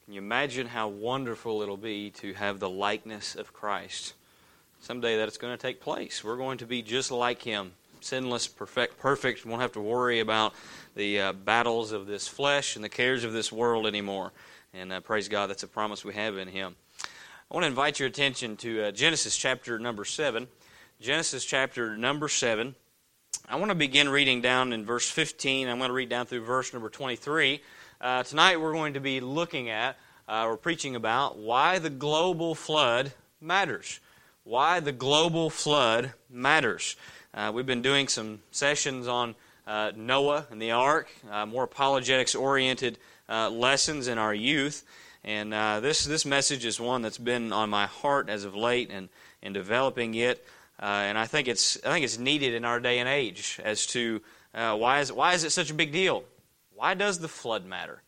Can you imagine how wonderful it'll be to have the likeness of Christ? Someday that it's going to take place. We're going to be just like Him, sinless, perfect. Won't have to worry about the battles of this flesh and the cares of this world anymore. And praise God, that's a promise we have in Him. I want to invite your attention to Genesis chapter number 7. Genesis chapter number 7. I want to begin reading down in verse 15. I'm going to read down through verse number 23. Tonight we're going to be looking at, or preaching about, why the global flood matters. Why the global flood matters. We've been doing some sessions on Noah and the ark, more apologetics-oriented lessons in our youth. And this message is one that's been on my heart as of late, and in developing it. And I think it's needed in our day and age as to why is it such a big deal? Why does the flood matter?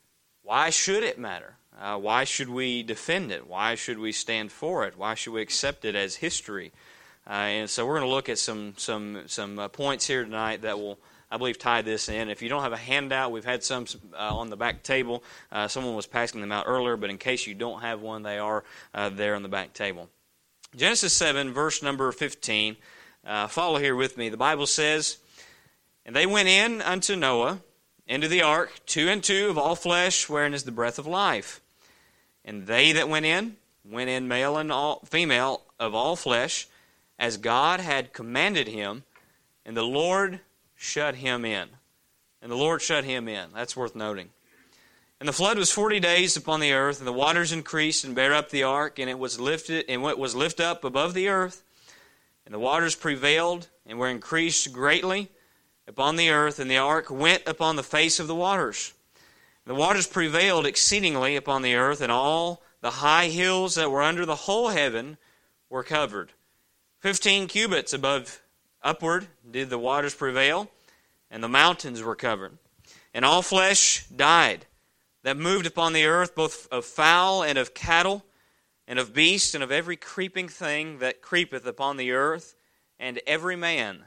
Why should it matter? Why should we defend it? Why should we stand for it? Why should we accept it as history? And so we're going to look at some points here tonight that will, I believe, tie this in. If you don't have a handout, we've had some on the back table. Someone was passing them out earlier, but in case you don't have one, they are there on the back table. Genesis 7, verse number 15. Follow here with me. The Bible says, "And they went in unto Noah into the ark, 2 and 2 of all flesh, wherein is the breath of life. And they that went in male and female of all flesh, as God had commanded him, and the Lord shut him in." And the Lord shut him in. That's worth noting. "And the flood was 40 days upon the earth, and the waters increased and bare up the ark, and it was lifted up above the earth, and the waters prevailed and were increased greatly upon the earth, and the ark went upon the face of the waters. And the waters prevailed exceedingly upon the earth, and all the high hills that were under the whole heaven were covered. 15 cubits upward did the waters prevail, and the mountains were covered. And all flesh died that moved upon the earth, both of fowl and of cattle, and of beast, and of every creeping thing that creepeth upon the earth, and every man,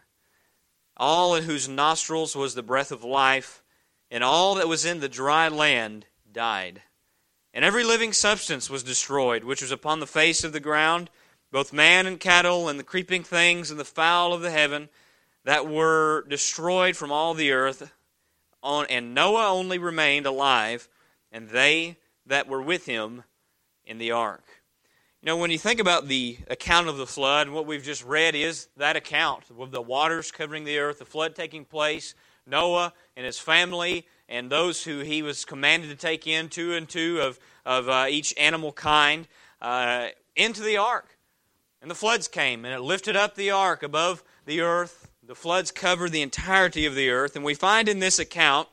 all in whose nostrils was the breath of life, and all that was in the dry land died. And every living substance was destroyed, which was upon the face of the ground, both man and cattle, and the creeping things, and the fowl of the heaven, that were destroyed from all the earth. And Noah only remained alive, and they that were with him in the ark." You know, when you think about the account of the flood, what we've just read is that account with the waters covering the earth, the flood taking place, Noah and his family, and those who he was commanded to take in, 2 and 2 of each animal kind, into the ark. And the floods came, and it lifted up the ark above the earth. The floods covered the entirety of the earth, and we find in this account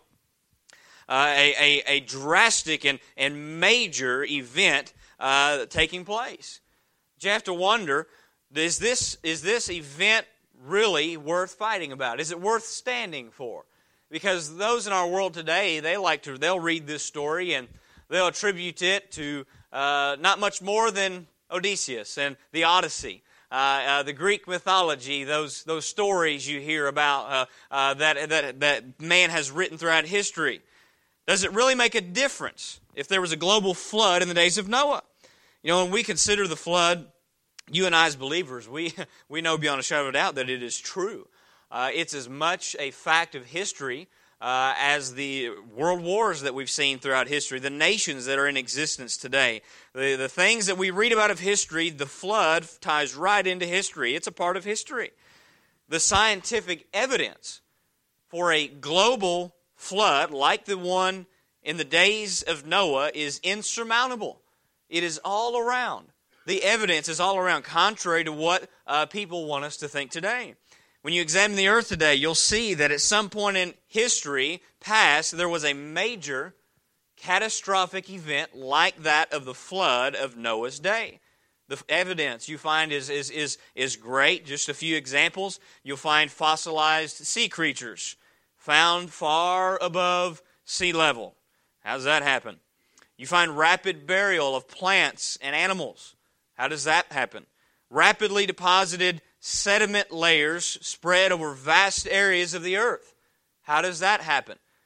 a drastic and major event taking place. You have to wonder, is this event really worth fighting about? Is it worth standing for? Because those in our world today, they'll read this story and they'll attribute it to not much more than Odysseus and the Odyssey. The Greek mythology, those stories you hear about that man has written throughout history. Does it really make a difference if there was a global flood in the days of Noah? You know, when we consider the flood, you and I as believers, we know beyond a shadow of a doubt that it is true. It's as much a fact of history as the world wars that we've seen throughout history, the nations that are in existence today. The things that we read about of history, the flood ties right into history. It's a part of history. The scientific evidence for a global flood like the one in the days of Noah is insurmountable. It is all around. The evidence is all around, contrary to what people want us to think today. When you examine the earth today, you'll see that at some point in history past, there was a major catastrophic event like that of the flood of Noah's day. The evidence you find is great. Just a few examples. You'll find fossilized sea creatures found far above sea level. How does that happen? You find rapid burial of plants and animals. How does that happen? Rapidly deposited sediment layers spread over vast areas of the earth. How does that happen?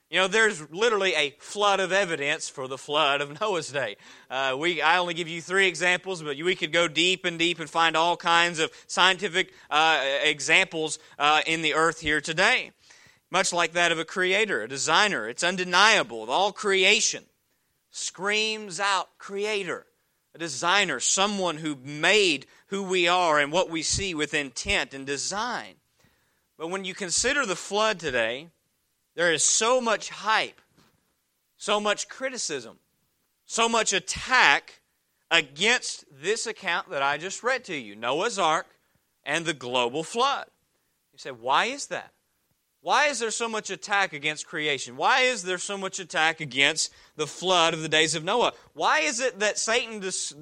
You know, there's literally a flood of evidence for the flood of Noah's day. I only give you 3 examples, but we could go deep and find all kinds of scientific examples in the earth here today. Much like that of a creator, a designer. It's undeniable. All creation screams out creator, a designer, someone who made who we are and what we see with intent and design. But when you consider the flood today, there is so much hype, so much criticism, so much attack against this account that I just read to you, Noah's Ark and the global flood. You say, why is that? Why is there so much attack against creation? Why is there so much attack against the flood of the days of Noah? Why is it that Satan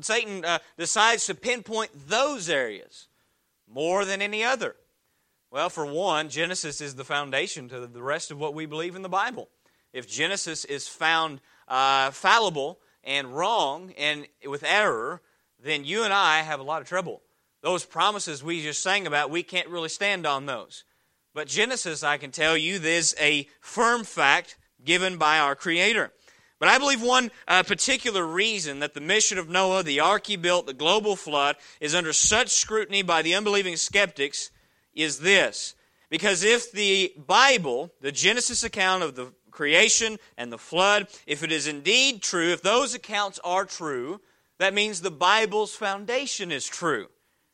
decides to pinpoint those areas more than any other? Well, for one, Genesis is the foundation to the rest of what we believe in the Bible. If Genesis is found fallible and wrong and with error, then you and I have a lot of trouble. Those promises we just sang about, we can't really stand on those. But Genesis, I can tell you, is a firm fact given by our Creator. But I believe one particular reason that the mission of Noah, the ark he built, the global flood, is under such scrutiny by the unbelieving skeptics is this. Because if the Bible, the Genesis account of the creation and the flood, if it is indeed true, if those accounts are true, that means the Bible's foundation is true.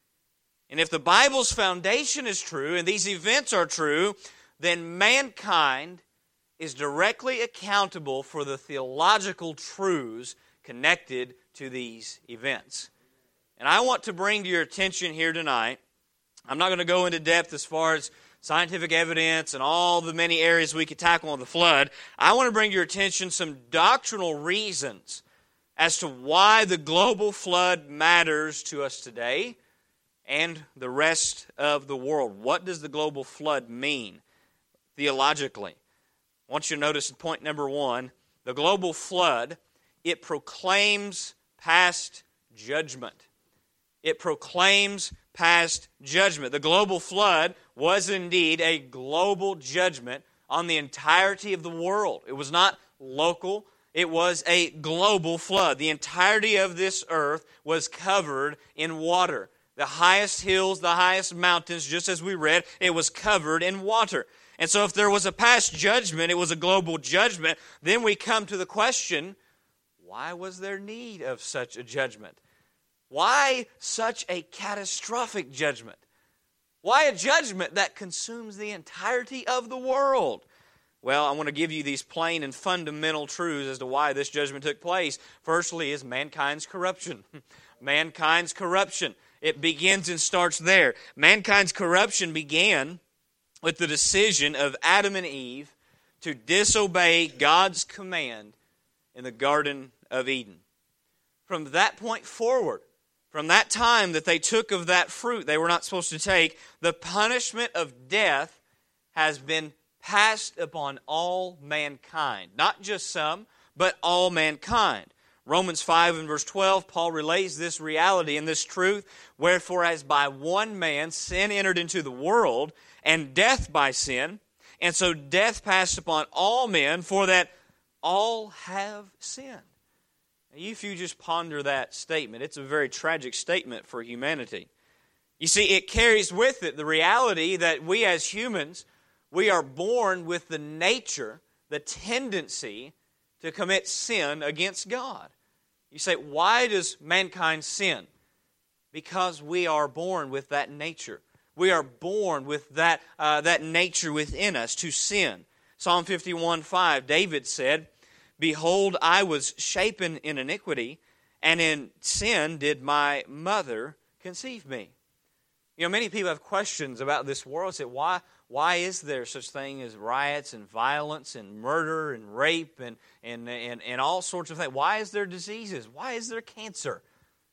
And if the Bible's foundation is true and these events are true, then mankind is directly accountable for the theological truths connected to these events. And I want to bring to your attention here tonight, I'm not going to go into depth as far as scientific evidence and all the many areas we could tackle on the flood. I want to bring to your attention some doctrinal reasons as to why the global flood matters to us today and the rest of the world. What does the global flood mean theologically? I want you to notice point number 1, the global flood, it proclaims past judgment. It proclaims past judgment. The global flood was indeed a global judgment on the entirety of the world. It was not local. It was a global flood. The entirety of this earth was covered in water. The highest hills, the highest mountains, just as we read, it was covered in water. And so if there was a past judgment, it was a global judgment, then we come to the question, why was there need of such a judgment? Why such a catastrophic judgment? Why a judgment that consumes the entirety of the world? Well, I want to give you these plain and fundamental truths as to why this judgment took place. Firstly is mankind's corruption. Mankind's corruption. It begins and starts there. Mankind's corruption began with the decision of Adam and Eve to disobey God's command in the Garden of Eden. From that point forward, from that time that they took of that fruit they were not supposed to take, the punishment of death has been passed upon all mankind. Not just some, but all mankind. Romans 5 and verse 12, Paul relays this reality and this truth. Wherefore, as by one man sin entered into the world, and death by sin, and so death passed upon all men, for that all have sinned. Now, if you just ponder that statement, it's a very tragic statement for humanity. You see, it carries with it the reality that we as humans, we are born with the nature, the tendency to commit sin against God. You say, why does mankind sin? Because we are born with that nature. We are born with that nature within us to sin. Psalm 51:5, David said, Behold, I was shapen in iniquity, and in sin did my mother conceive me. You know, many people have questions about this world. Say, why is there such thing as riots and violence and murder and rape and all sorts of things? Why is there diseases? Why is there cancer?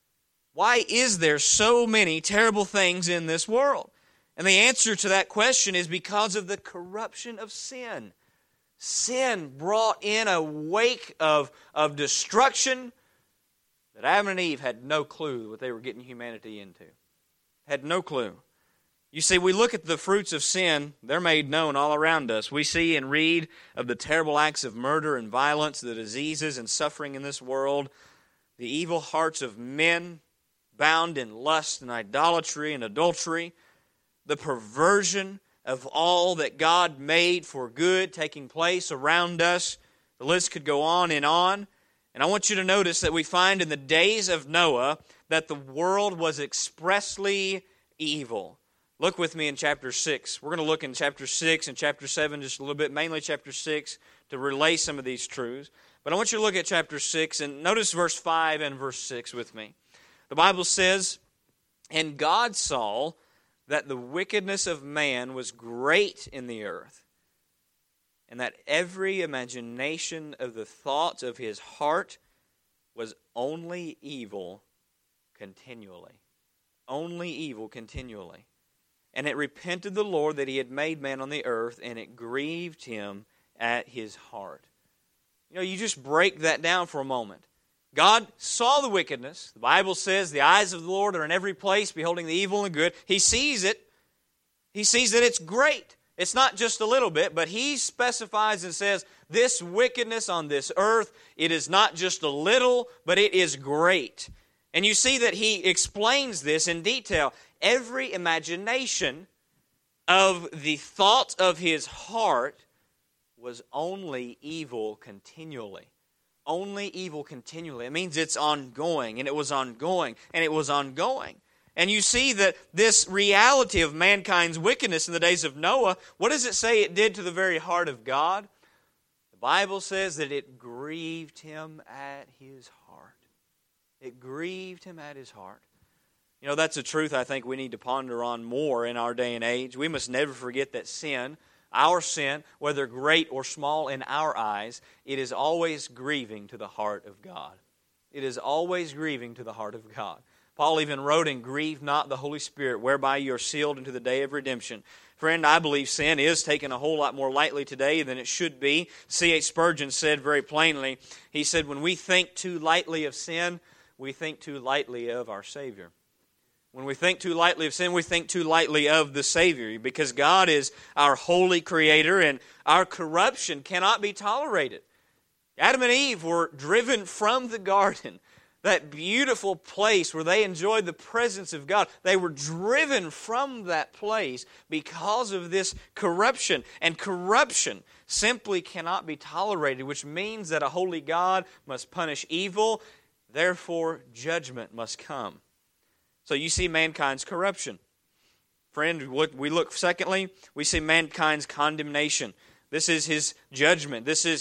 Why is there so many terrible things in this world? And the answer to that question is because of the corruption of sin. Sin brought in a wake of destruction that Adam and Eve had no clue what they were getting humanity into. Had no clue. You see, we look at the fruits of sin, they're made known all around us. We see and read of the terrible acts of murder and violence, the diseases and suffering in this world, the evil hearts of men bound in lust and idolatry and adultery, the perversion of all that God made for good taking place around us. The list could go on. And I want you to notice that we find in the days of Noah that the world was expressly evil. Look with me in chapter 6. We're going to look in chapter 6 and chapter 7 just a little bit, mainly chapter 6, to relay some of these truths. But I want you to look at chapter 6 and notice verse 5 and verse 6 with me. The Bible says, "And God saw that the wickedness of man was great in the earth, and that every imagination of the thoughts of his heart was only evil continually." Only evil continually. "And it repented the Lord that he had made man on the earth, and it grieved him at his heart." You know, you just break that down for a moment. God saw the wickedness. The Bible says the eyes of the Lord are in every place, beholding the evil and the good. He sees it. He sees that it's great. It's not just a little bit, but He specifies and says, this wickedness on this earth, it is not just a little, but it is great. And you see that He explains this in detail. Every imagination of the thoughts of his heart was only evil continually. Only evil continually. It means it's ongoing, and it was ongoing, and it was ongoing. And you see that this reality of mankind's wickedness in the days of Noah, what does it say it did to the very heart of God? The Bible says that it grieved Him at His heart. It grieved Him at His heart. You know, that's a truth I think we need to ponder on more in our day and age. We must never forget that sin, our sin, whether great or small in our eyes, it is always grieving to the heart of God. It is always grieving to the heart of God. Paul even wrote, "And grieve not the Holy Spirit, whereby you are sealed unto the day of redemption." Friend, I believe sin is taken a whole lot more lightly today than it should be. C.H. Spurgeon said very plainly, he said, "When we think too lightly of sin, we think too lightly of our Savior." When we think too lightly of sin, we think too lightly of the Savior, because God is our holy Creator and our corruption cannot be tolerated. Adam and Eve were driven from the garden, that beautiful place where they enjoyed the presence of God. They were driven from that place because of this corruption. And corruption simply cannot be tolerated, which means that a holy God must punish evil, therefore judgment must come. So you see mankind's corruption. Friend, what we look secondly, we see mankind's condemnation. This is his judgment. This is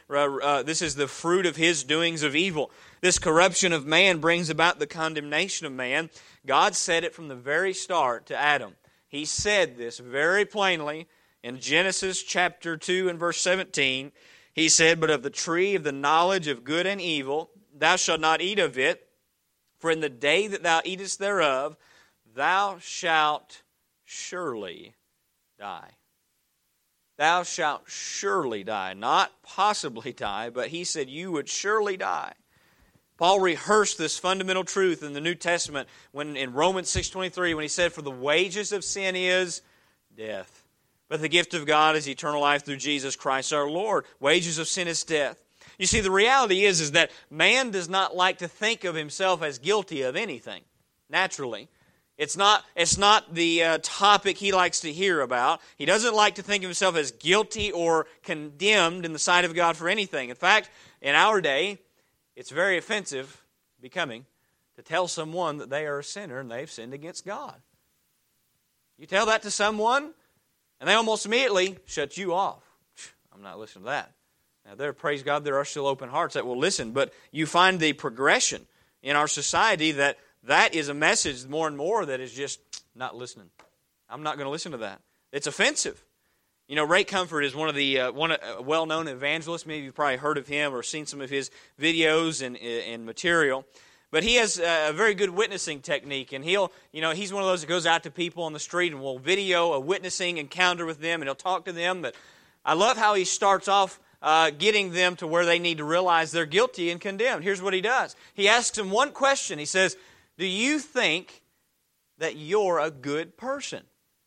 the fruit of his doings of evil. This corruption of man brings about the condemnation of man. God said it from the very start to Adam. He said this very plainly in Genesis chapter 2 and verse 17. He said, "But of the tree of the knowledge of good and evil, thou shalt not eat of it, for in the day that thou eatest thereof, thou shalt surely die." Thou shalt surely die. Not possibly die, but he said you would surely die. Paul rehearsed this fundamental truth in the New Testament when in Romans 6:23 when he said, "For the wages of sin is death, but the gift of God is eternal life through Jesus Christ our Lord." Wages of sin is death. You see, the reality is that man does not like to think of himself as guilty of anything, naturally. It's not the topic he likes to hear about. He doesn't like to think of himself as guilty or condemned in the sight of God for anything. In fact, in our day, it's very offensive, becoming, to tell someone that they are a sinner and they've sinned against God. You tell that to someone, and they almost immediately shut you off. I'm not listening to that. Now, praise God, there are still open hearts that will listen, but you find the progression in our society that is a message more and more that is just not listening. I'm not going to listen to that. It's offensive. You know, Ray Comfort is one of the well-known evangelists. Maybe you've probably heard of him or seen some of his videos and material. But he has a very good witnessing technique, and he's one of those that goes out to people on the street and will video a witnessing encounter with them, and he'll talk to them. But I love how he starts off getting them to where they need to realize they're guilty and condemned. Here's what he does. He asks them one question. He says, "Do you think that you're a good person?"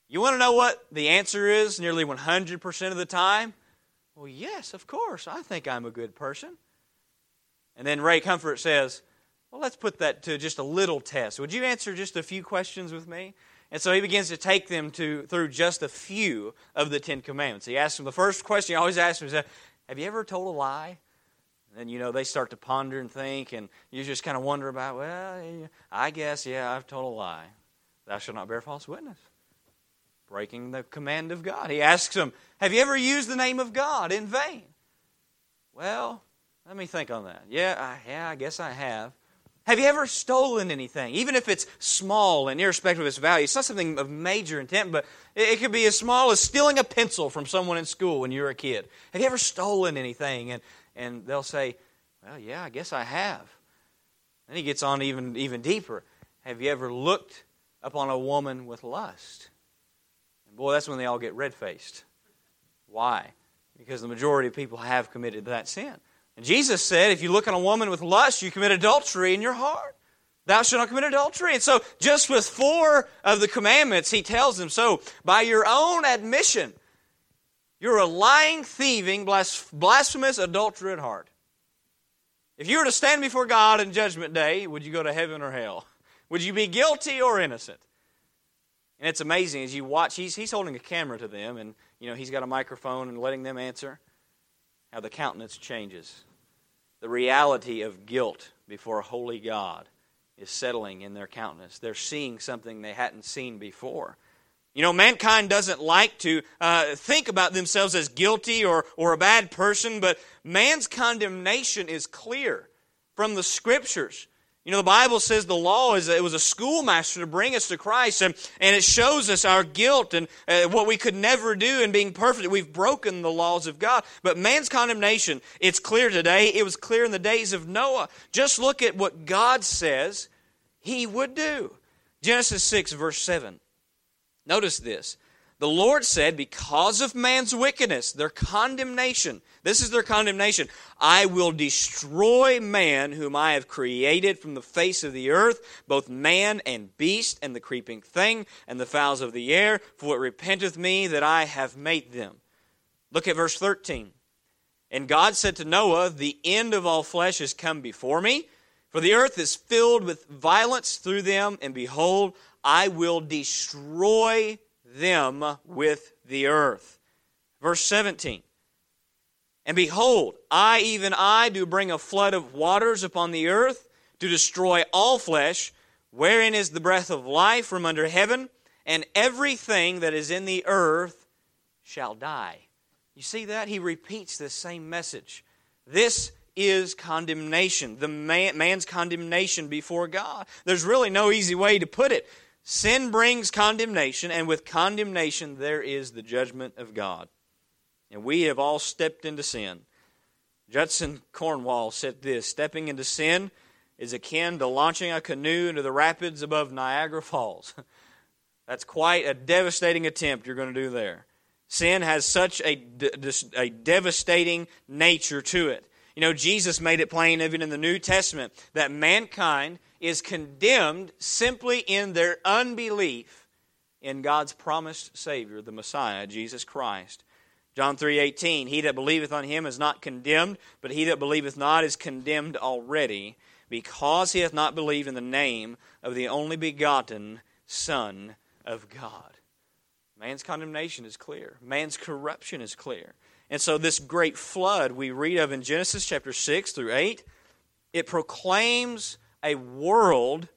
You want to know what the answer is nearly 100% of the time? Well, yes, of course. I think I'm a good person. And then Ray Comfort says, well, let's put that to just a little test. Would you answer just a few questions with me? And so he begins to take them through just a few of the 10 Commandments. He asks them, the first question he always asks them is, have you ever told a lie? And then, they start to ponder and think, and you just kind of wonder about, well, I guess, yeah, I've told a lie. Thou shalt not bear false witness. Breaking the command of God. He asks them, have you ever used the name of God in vain? Well, let me think on that. Yeah, I guess I have. Have you ever stolen anything? Even if it's small and irrespective of its value, it's not something of major intent, but it could be as small as stealing a pencil from someone in school when you were a kid. Have you ever stolen anything? And they'll say, well, yeah, I guess I have. Then he gets on even deeper. Have you ever looked upon a woman with lust? And boy, that's when they all get red-faced. Why? Because the majority of people have committed that sin. And Jesus said, if you look on a woman with lust, you commit adultery in your heart. Thou shalt not commit adultery. And so, just with 4 of the commandments, he tells them, so, by your own admission, you're a lying, thieving, blasphemous adulterer at heart. If you were to stand before God in Judgment Day, would you go to heaven or hell? Would you be guilty or innocent? And it's amazing as you watch, he's holding a camera to them, and he's got a microphone and letting them answer, how the countenance changes. The reality of guilt before a holy God is settling in their countenance. They're seeing something they hadn't seen before. Mankind doesn't like to think about themselves as guilty or a bad person, but man's condemnation is clear from the Scriptures. The Bible says the law it was a schoolmaster to bring us to Christ, and it shows us our guilt and what we could never do in being perfect. We've broken the laws of God. But man's condemnation, it's clear today. It was clear in the days of Noah. Just look at what God says He would do. Genesis 6, verse 7. Notice this. The Lord said, because of man's wickedness, their condemnation, this is their condemnation, I will destroy man whom I have created from the face of the earth, both man and beast, and the creeping thing, and the fowls of the air, for it repenteth me that I have made them. Look at verse 13. And God said to Noah, the end of all flesh is come before me, for the earth is filled with violence through them, and behold, I will destroy them with the earth. Verse 17. And behold, I, even I, do bring a flood of waters upon the earth to destroy all flesh, wherein is the breath of life from under heaven, and everything that is in the earth shall die. You see that? He repeats this same message. This is condemnation, the man's condemnation before God. There's really no easy way to put it. Sin brings condemnation, and with condemnation there is the judgment of God. And we have all stepped into sin. Judson Cornwall said this, stepping into sin is akin to launching a canoe into the rapids above Niagara Falls. That's quite a devastating attempt you're going to do there. Sin has such a devastating nature to it. Jesus made it plain even in the New Testament that mankind is condemned simply in their unbelief in God's promised Savior, the Messiah, Jesus Christ. John 3:18, he that believeth on him is not condemned, but he that believeth not is condemned already, because he hath not believed in the name of the only begotten Son of God. Man's condemnation is clear. Man's corruption is clear. And so this great flood we read of in Genesis chapter 6 through 8, it proclaims a world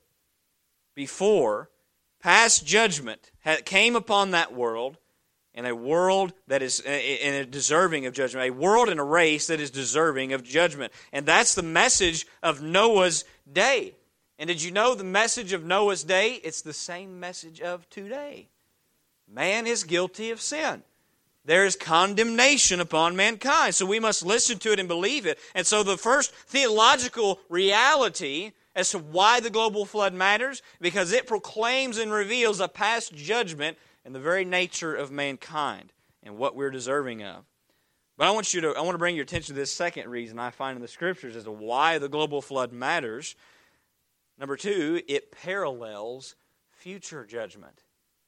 before past judgment came upon that world, and a world that is deserving of judgment, a world and a race that is deserving of judgment. And that's the message of Noah's day. And did you know the message of Noah's day? It's the same message of today. Man is guilty of sin. There is condemnation upon mankind. So we must listen to it and believe it. And so the first theological reality as to why the global flood matters, because it proclaims and reveals a past judgment in the very nature of mankind and what we're deserving of. But I want to bring your attention to this second reason I find in the Scriptures as to why the global flood matters. Number 2, it parallels future judgment.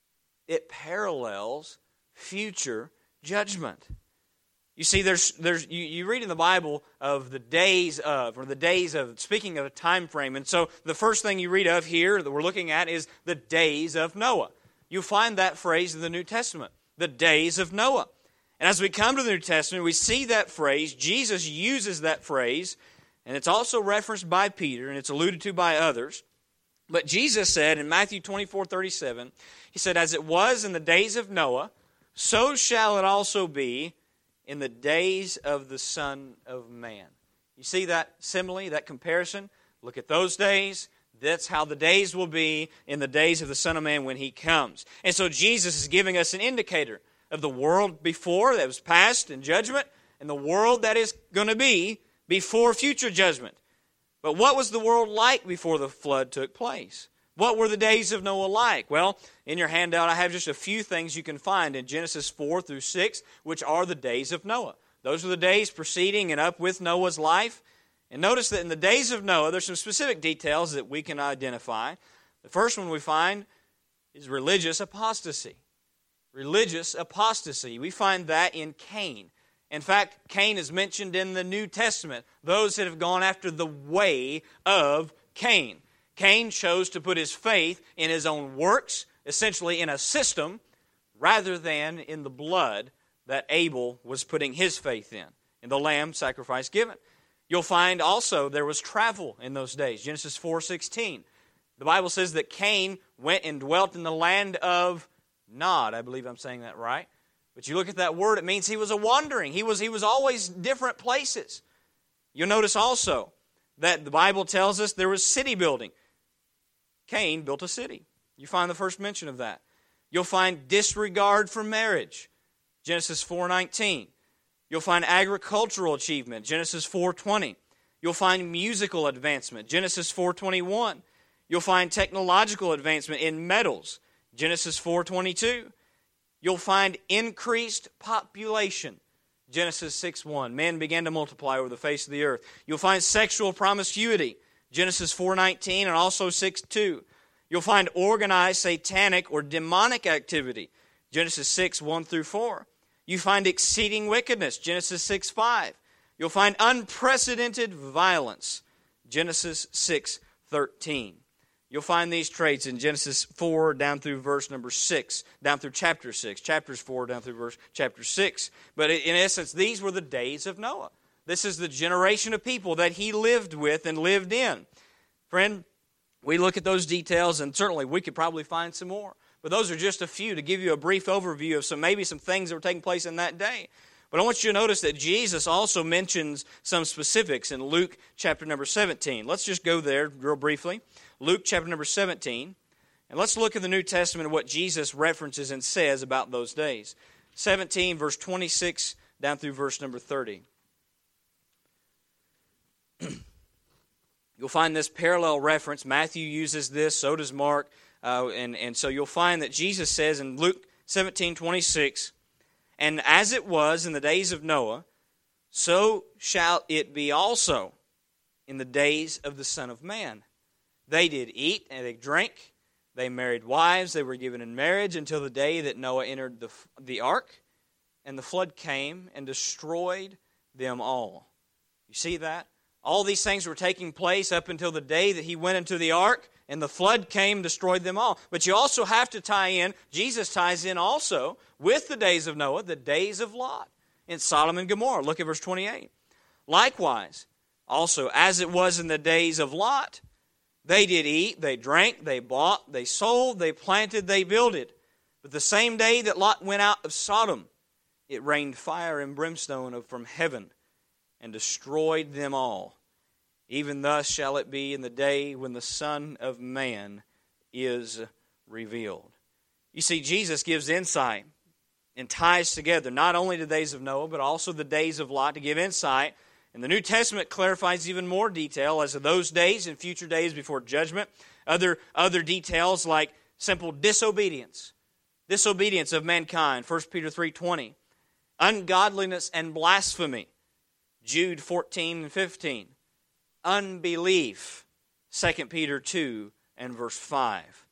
it parallels future judgment. You see, you read in the Bible of the days of, speaking of a time frame. And so the first thing you read of here that we're looking at is the days of Noah. You find that phrase in the New Testament, the days of Noah. And as we come to the New Testament, we see that phrase. Jesus uses that phrase, and it's also referenced by Peter, and it's alluded to by others. But Jesus said in Matthew 24:37, He said, "As it was in the days of Noah, so shall it also be in the days of the Son of Man." You see that simile, that comparison? Look at those days. That's how the days will be in the days of the Son of Man when He comes. And so Jesus is giving us an indicator of the world before that was past in judgment and the world that is going to be before future judgment. But what was the world like before the flood took place? What were the days of Noah like? Well, in your handout, I have just a few things you can find in Genesis 4 through 6, which are the days of Noah. Those are the days preceding and up with Noah's life. And notice that in the days of Noah, there's some specific details that we can identify. The first one we find is religious apostasy. Religious apostasy. We find that in Cain. In fact, Cain is mentioned in the New Testament. Those that have gone after the way of Cain. Cain chose to put his faith in his own works, essentially in a system, rather than in the blood that Abel was putting his faith in the lamb sacrifice given. You'll find also there was travel in those days. Genesis 4:16. The Bible says that Cain went and dwelt in the land of Nod. I believe I'm saying that right. But you look at that word, it means he was a wandering. He was always different places. You'll notice also that the Bible tells us there was city building. Cain built a city. You find the first mention of that. You'll find disregard for marriage. Genesis 4:19. You'll find agricultural achievement. Genesis 4:20. You'll find musical advancement. Genesis 4:21. You'll find technological advancement in metals. Genesis 4:22. You'll find increased population. Genesis 6:1. Men began to multiply over the face of the earth. You'll find sexual promiscuity. Genesis 4:19 and also 6:2. You'll find organized satanic or demonic activity. Genesis 6:1 through 4. You find exceeding wickedness. Genesis 6:5. You'll find unprecedented violence. Genesis 6:13. You'll find these traits in Genesis 4 down through verse number 6, down through chapter 6, chapters 4 down through verse chapter 6. But in essence, these were the days of Noah. This is the generation of people that he lived with and lived in. Friend, we look at those details, and certainly we could probably find some more. But those are just a few to give you a brief overview of maybe some things that were taking place in that day. But I want you to notice that Jesus also mentions some specifics in Luke chapter number 17. Let's just go there real briefly. Luke chapter number 17. And let's look at the New Testament and what Jesus references and says about those days. 17, verse 26 down through verse number 30. You'll find this parallel reference. Matthew uses this, so does Mark. And so you'll find that Jesus says in Luke 17:26, "And as it was in the days of Noah, so shall it be also in the days of the Son of Man. They did eat and they drank, they married wives, they were given in marriage until the day that Noah entered the ark, and the flood came and destroyed them all." You see that? All these things were taking place up until the day that he went into the ark, and the flood came and destroyed them all. But you also have to tie in, Jesus ties in also with the days of Noah, the days of Lot in Sodom and Gomorrah. Look at verse 28. "Likewise, also, as it was in the days of Lot, they did eat, they drank, they bought, they sold, they planted, they builded. But the same day that Lot went out of Sodom, it rained fire and brimstone from heaven and destroyed them all. Even thus shall it be in the day when the Son of Man is revealed." You see, Jesus gives insight and ties together not only the days of Noah, but also the days of Lot to give insight. And the New Testament clarifies even more detail as to those days and future days before judgment. Other details like simple disobedience. Disobedience of mankind, 1 Peter 3:20. Ungodliness and blasphemy, Jude 14 and 15. Unbelief, 2 Peter 2 and verse 5.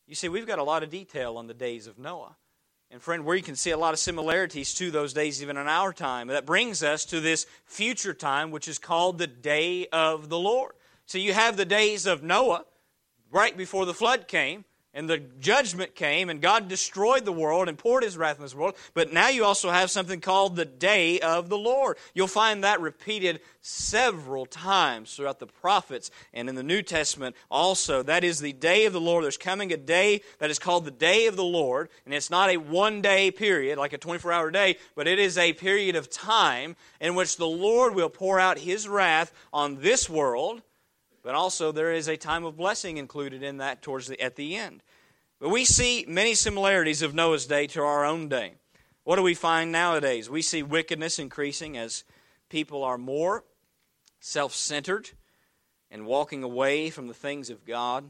You see, we've got a lot of detail on the days of Noah. And friend, where you can see a lot of similarities to those days even in our time. That brings us to this future time, which is called the day of the Lord. So you have the days of Noah, right before the flood came, and the judgment came, and God destroyed the world and poured His wrath on this world. But now you also have something called the day of the Lord. You'll find that repeated several times throughout the prophets and in the New Testament also. That is the day of the Lord. There's coming a day that is called the day of the Lord, and it's not a one-day period, like a 24-hour day, but it is a period of time in which the Lord will pour out His wrath on this world. But also there is a time of blessing included in that at the end. But we see many similarities of Noah's day to our own day. What do we find nowadays? We see wickedness increasing as people are more self-centered and walking away from the things of God.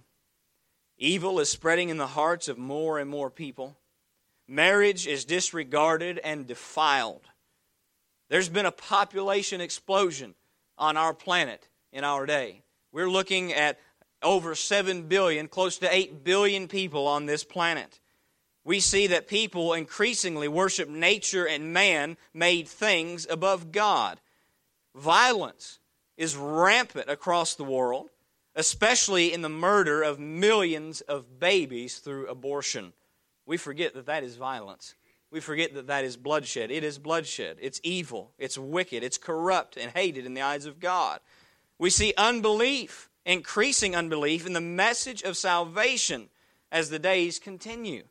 Evil is spreading in the hearts of more and more people. Marriage is disregarded and defiled. There's been a population explosion on our planet in our day. We're looking at over 7 billion, close to 8 billion people on this planet. We see that people increasingly worship nature and man-made things above God. Violence is rampant across the world, especially in the murder of millions of babies through abortion. We forget that that is violence. We forget that that is bloodshed. It is bloodshed. It's evil. It's wicked. It's corrupt and hated in the eyes of God. We see unbelief, increasing unbelief in the message of salvation as the days continue.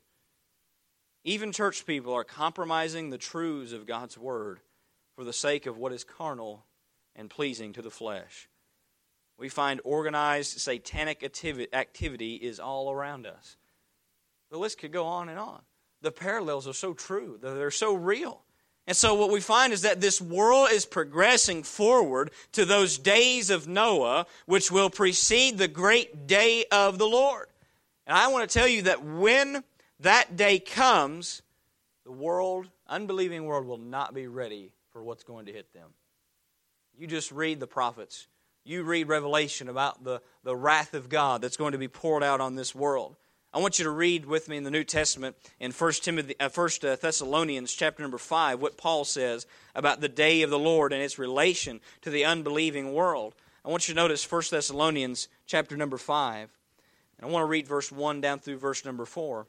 Even church people are compromising the truths of God's Word for the sake of what is carnal and pleasing to the flesh. We find organized satanic activity is all around us. The list could go on and on. The parallels are so true. They're so real. And so what we find is that this world is progressing forward to those days of Noah, which will precede the great day of the Lord. And I want to tell you that when that day comes, the world, unbelieving world, will not be ready for what's going to hit them. You just read the prophets. You read Revelation about the wrath of God that's going to be poured out on this world. I want you to read with me in the New Testament in 1 Thessalonians chapter number 5 what Paul says about the day of the Lord and its relation to the unbelieving world. I want you to notice 1 Thessalonians chapter number 5. And I want to read verse 1 down through verse number 4.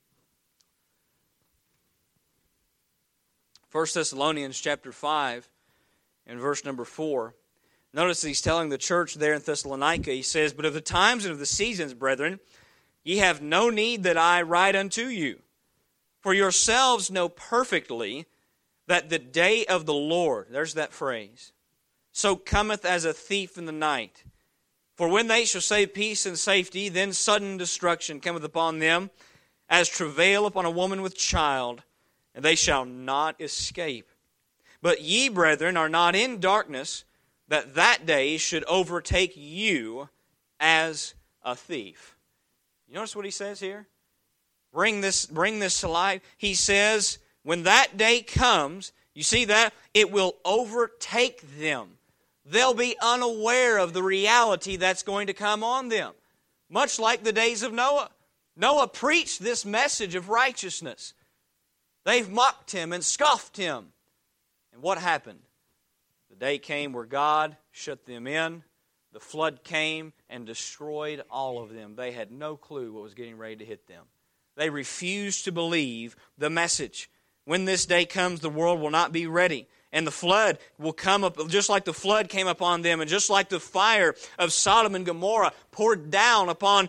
1 Thessalonians chapter 5 and verse number 4. Notice he's telling the church there in Thessalonica, he says, "But of the times and of the seasons, brethren, ye have no need that I write unto you. For yourselves know perfectly that the day of the Lord," there's that phrase, "so cometh as a thief in the night. For when they shall say peace and safety, then sudden destruction cometh upon them, as travail upon a woman with child, and they shall not escape. But ye, brethren, are not in darkness, that that day should overtake you as a thief." You notice what he says here? Bring this to light. He says, when that day comes, you see that? It will overtake them. They'll be unaware of the reality that's going to come on them. Much like the days of Noah. Noah preached this message of righteousness. They've mocked him and scoffed him. And what happened? The day came where God shut them in. The flood came and destroyed all of them. They had no clue what was getting ready to hit them. They refused to believe the message. When this day comes, the world will not be ready. And the flood will come up, just like the flood came upon them, and just like the fire of Sodom and Gomorrah poured down upon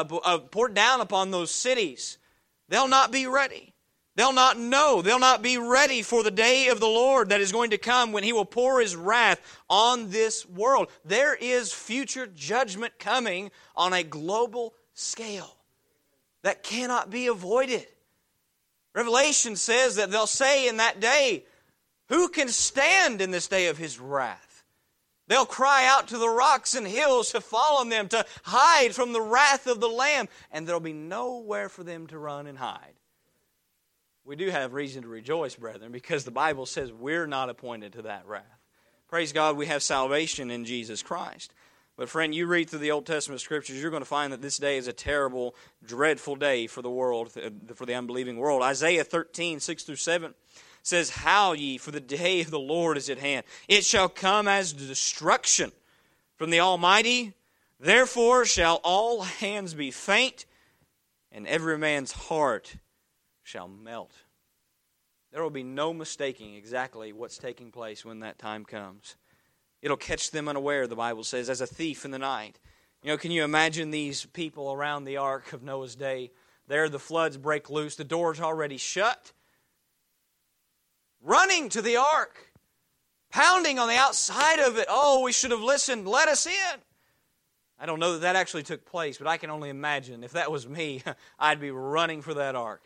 those cities. They'll not be ready. They'll not know. They'll not be ready for the day of the Lord that is going to come when He will pour His wrath on this world. There is future judgment coming on a global scale that cannot be avoided. Revelation says that they'll say in that day, "Who can stand in this day of His wrath?" They'll cry out to the rocks and hills to fall on them, to hide from the wrath of the Lamb, and there'll be nowhere for them to run and hide. We do have reason to rejoice, brethren, because the Bible says we're not appointed to that wrath. Praise God, we have salvation in Jesus Christ. But friend, you read through the Old Testament Scriptures, you're going to find that this day is a terrible, dreadful day for the world, for the unbelieving world. Isaiah 13, 6 through 7 says, Howl ye, for the day of the Lord is at hand. It shall come as destruction from the Almighty. Therefore shall all hands be faint, and every man's heart shall melt. There will be no mistaking exactly what's taking place when that time comes. It'll catch them unaware, the Bible says, as a thief in the night. Can you imagine these people around the ark of Noah's day? There the floods break loose, the door's already shut. Running to the ark, pounding on the outside of it. Oh, we should have listened, let us in. I don't know that actually took place, but I can only imagine if that was me, I'd be running for that ark.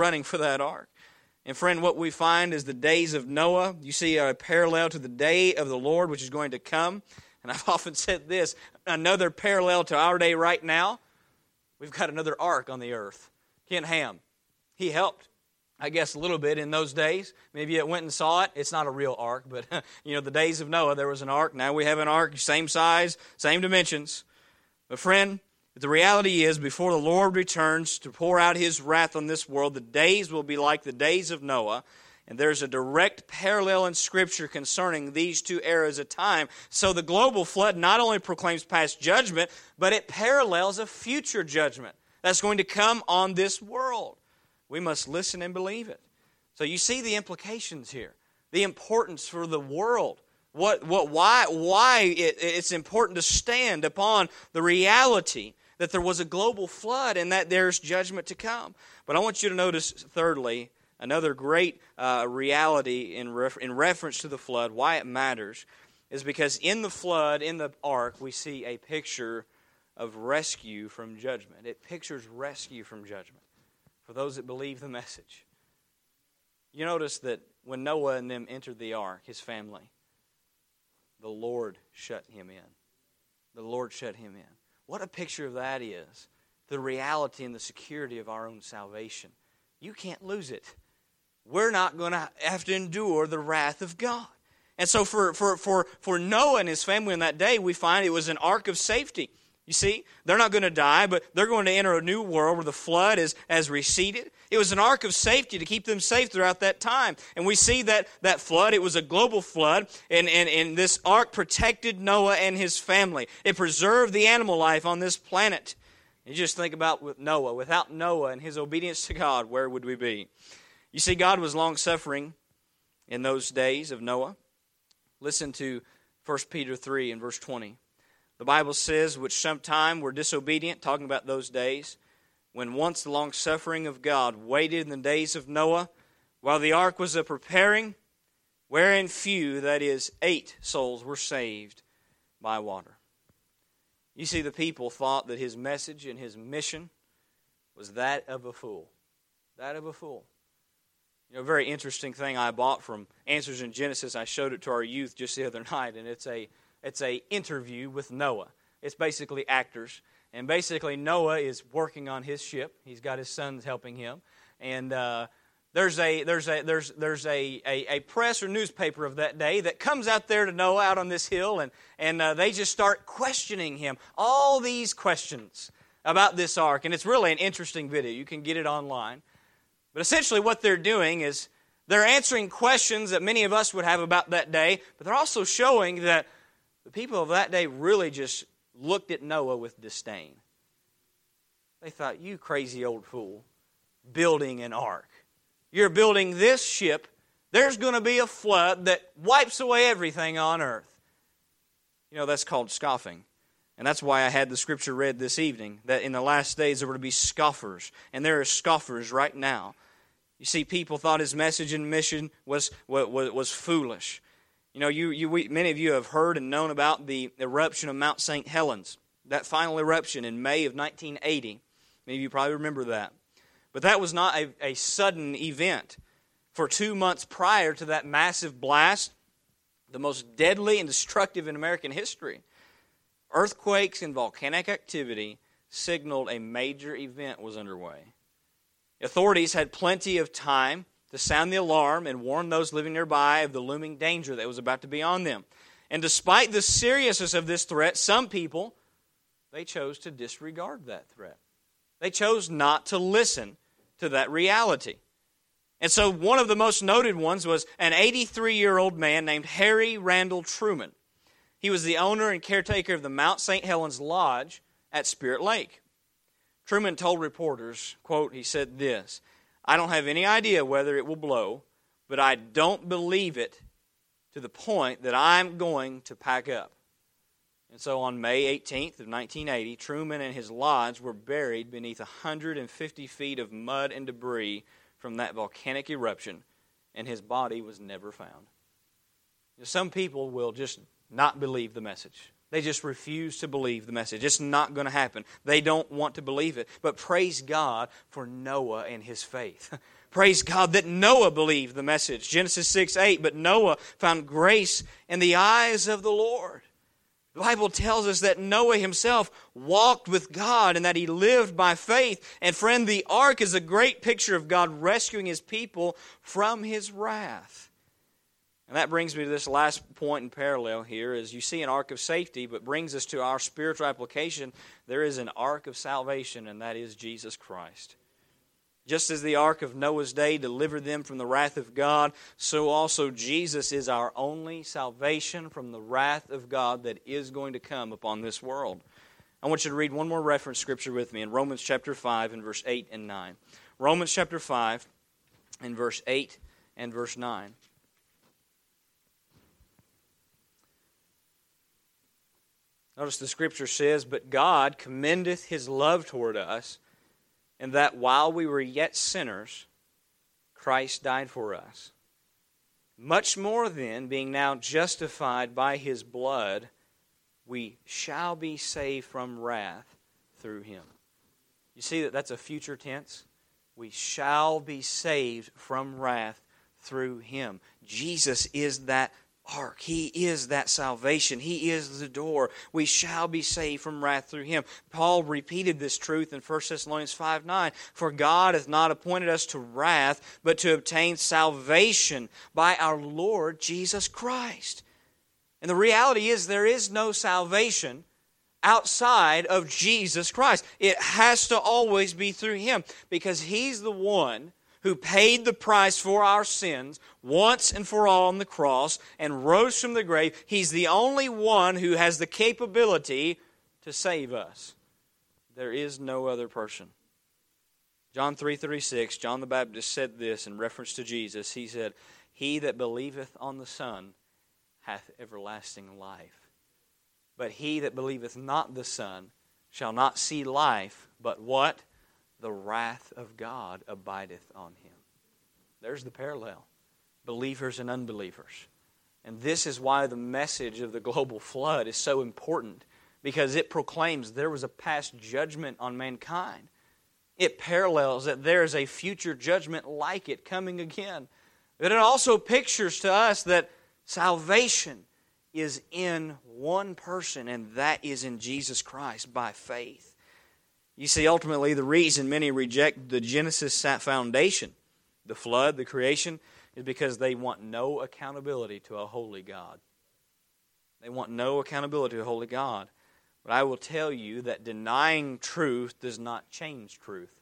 And friend, what we find is the days of Noah. You see a parallel to the day of the Lord, which is going to come. And I've often said this, another parallel to our day right now. We've got another ark on the earth. Ken Ham, he helped, I guess, a little bit in those days. Maybe you went and saw it. It's not a real ark, but the days of Noah, there was an ark. Now we have an ark, same size, same dimensions. But friend, the reality is, before the Lord returns to pour out His wrath on this world, the days will be like the days of Noah. And there's a direct parallel in Scripture concerning these two eras of time. So the global flood not only proclaims past judgment, but it parallels a future judgment that's going to come on this world. We must listen and believe it. So you see the implications here, the importance for the world. Why it's important to stand upon the reality that there was a global flood and that there's judgment to come. But I want you to notice, thirdly, another great reality in reference to the flood, why it matters, is because in the flood, in the ark, we see a picture of rescue from judgment. It pictures rescue from judgment for those that believe the message. You notice that when Noah and them entered the ark, his family, the Lord shut him in. The Lord shut him in. What a picture of that is. The reality and the security of our own salvation. You can't lose it. We're not going to have to endure the wrath of God. And so for Noah and his family in that day, we find it was an ark of safety. You see, they're not going to die, but they're going to enter a new world where the flood has receded. It was an ark of safety to keep them safe throughout that time. And we see that flood, it was a global flood, and this ark protected Noah and his family. It preserved the animal life on this planet. You just think about with Noah. Without Noah and his obedience to God, where would we be? You see, God was long-suffering in those days of Noah. Listen to 1 Peter 3 and verse 20. The Bible says, which sometime were disobedient, talking about those days, when once the long-suffering of God waited in the days of Noah, while the ark was a-preparing, wherein few, that is, 8 souls were saved by water. You see, the people thought that his message and his mission was that of a fool. That of a fool. A very interesting thing I bought from Answers in Genesis. I showed it to our youth just the other night, and it's a interview with Noah. It's basically actors, and basically Noah is working on his ship. He's got his sons helping him, and there's a press or newspaper of that day that comes out there to Noah out on this hill, and they just start questioning him. All these questions about this ark, and it's really an interesting video. You can get it online. But essentially what they're doing is they're answering questions that many of us would have about that day, but they're also showing that the people of that day really just looked at Noah with disdain. They thought, you crazy old fool, building an ark. You're building this ship. There's going to be a flood that wipes away everything on earth. That's called scoffing. And that's why I had the scripture read this evening, that in the last days there were to be scoffers. And there are scoffers right now. You see, people thought his message and mission was foolish. Many of you have heard and known about the eruption of Mount St. Helens. That final eruption in May of 1980. Many of you probably remember that. But that was not a sudden event. For 2 months prior to that massive blast, the most deadly and destructive in American history, earthquakes and volcanic activity signaled a major event was underway. Authorities had plenty of time to sound the alarm and warn those living nearby of the looming danger that was about to be on them. And despite the seriousness of this threat, some people, they chose to disregard that threat. They chose not to listen to that reality. And so one of the most noted ones was an 83-year-old man named Harry Randall Truman. He was the owner and caretaker of the Mount St. Helens Lodge at Spirit Lake. Truman told reporters, quote, he said this, "I don't have any idea whether it will blow, but I don't believe it to the point that I'm going to pack up." And so on May 18th of 1980, Truman and his lodge were buried beneath 150 feet of mud and debris from that volcanic eruption, and his body was never found. Some people will just not believe the message. They just refuse to believe the message. It's not going to happen. They don't want to believe it. But praise God for Noah and his faith. Praise God that Noah believed the message. Genesis 6:8, but Noah found grace in the eyes of the Lord. The Bible tells us that Noah himself walked with God and that he lived by faith. And friend, the ark is a great picture of God rescuing His people from His wrath. And that brings me to this last point in parallel here. As you see an ark of safety, but brings us to our spiritual application, there is an ark of salvation, and that is Jesus Christ. Just as the ark of Noah's day delivered them from the wrath of God, so also Jesus is our only salvation from the wrath of God that is going to come upon this world. I want you to read one more reference scripture with me in Romans chapter 5 and verse 8 and 9. Romans chapter 5 and verse 8 and verse 9. Notice the scripture says, "But God commendeth His love toward us, and that while we were yet sinners, Christ died for us. Much more then, being now justified by His blood, we shall be saved from wrath through Him." You see that that's a future tense? We shall be saved from wrath through Him. Jesus is that ark. He is that salvation. He is the door. We shall be saved from wrath through Him. Paul repeated this truth in 1 Thessalonians 5:9. "For God hath not appointed us to wrath, but to obtain salvation by our Lord Jesus Christ." And the reality is there is no salvation outside of Jesus Christ. It has to always be through Him, because He's the one who paid the price for our sins once and for all on the cross and rose from the grave. He's the only one who has the capability to save us. There is no other person. John 3:36, John the Baptist said this in reference to Jesus. He said, "He that believeth on the Son hath everlasting life. But he that believeth not the Son shall not see life, but" what? "The wrath of God abideth on him." There's the parallel. Believers and unbelievers. And this is why the message of the global flood is so important, because it proclaims there was a past judgment on mankind. It parallels that there is a future judgment like it coming again. But it also pictures to us that salvation is in one person, and that is in Jesus Christ by faith. You see, ultimately, the reason many reject the Genesis foundation, the flood, the creation, is because they want no accountability to a holy God. They want no accountability to a holy God. But I will tell you that denying truth does not change truth.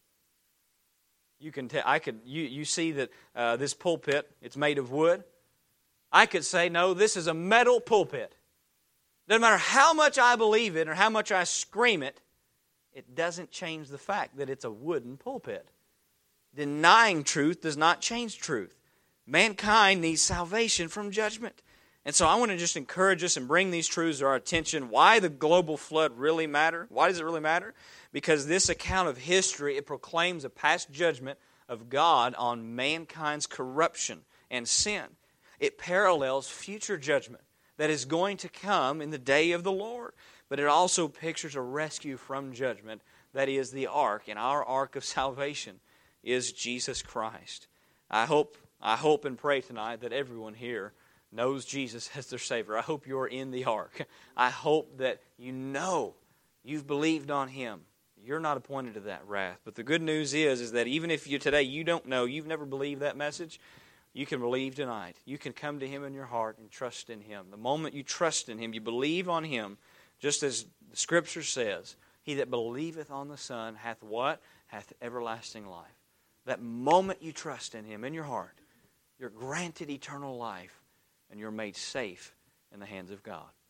You can you see that this pulpit, it's made of wood. I could say, no, this is a metal pulpit. Doesn't matter how much I believe it or how much I scream it, it doesn't change the fact that it's a wooden pulpit. Denying truth does not change truth. Mankind needs salvation from judgment. And so I want to just encourage us and bring these truths to our attention. Why the global flood really matter? Why does it really matter? Because this account of history, it proclaims a past judgment of God on mankind's corruption and sin. It parallels future judgment that is going to come in the day of the Lord. But it also pictures a rescue from judgment. That is the ark, and our ark of salvation is Jesus Christ. I hope and pray tonight that everyone here knows Jesus as their Savior. I hope you're in the ark. I hope that you know you've believed on Him. You're not appointed to that wrath. But the good news is that even if today you don't know, you've never believed that message, you can believe tonight. You can come to Him in your heart and trust in Him. The moment you trust in Him, you believe on Him, just as the Scripture says, he that believeth on the Son hath what? Hath everlasting life. That moment you trust in Him in your heart, you're granted eternal life, and you're made safe in the hands of God.